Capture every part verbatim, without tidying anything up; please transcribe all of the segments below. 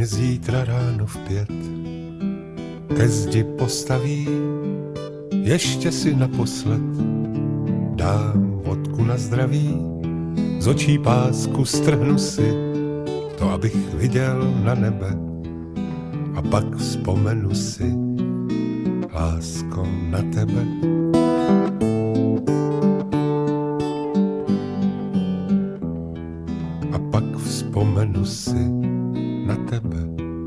mě zítra ráno v pět ke zdi postaví, ještě si naposled dám vodku na zdraví, z očí pásku strhnu si, to abych viděl na nebe, a pak vzpomenu si, lásko, na tebe. A pak vzpomenu si na tebe.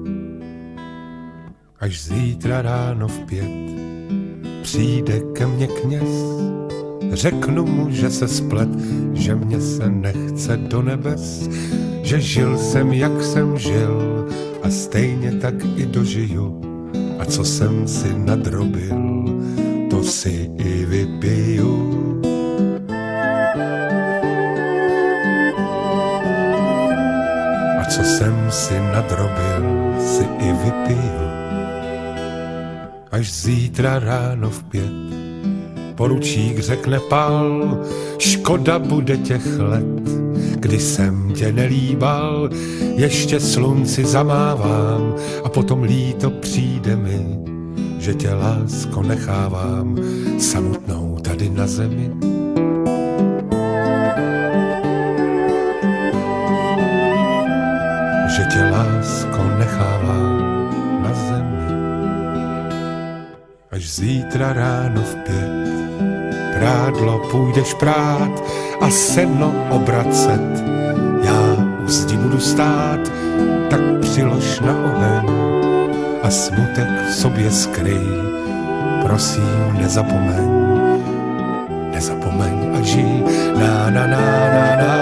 Až zítra ráno v pět přijde ke mně kněz, řeknu mu, že se splet, že mě se nechce do nebes, že žil jsem, jak jsem žil, a stejně tak i dožiju. A co jsem si nadrobil, to si i vypiju. A co jsem si nadrobil, si i vypiju. Až zítra ráno v pět poručík řekne pal, škoda bude těch let, kdy jsem tě nelíbal, ještě slunci zamávám a potom líto přijde mi, že tě, lásko, nechávám samotnou tady na zemi. Že tě, lásko, nechávám na zemi. Až zítra ráno v pět prádlo půjdeš prát a seno obracet, já u zdi budu stát, tak přilož na oheň a smutek v sobě skryj, prosím nezapomeň, nezapomeň a žij, na na na na na.